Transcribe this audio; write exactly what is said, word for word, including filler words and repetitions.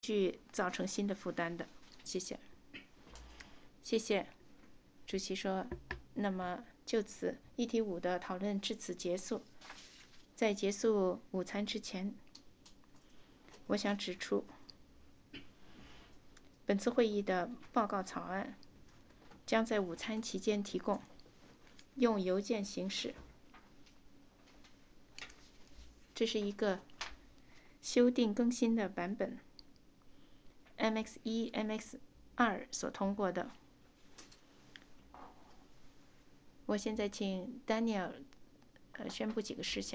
去造成新的负担的。谢谢。谢谢。主席说，那么就此议题五的讨论至此结束。在结束午餐之前，我想指出，本次会议的报告草案将在午餐期间提供，用邮件形式。这是一个修订更新的版本 ，M X 一、M X 二所通过的。我现在请 Daniel 呃宣布几个事项。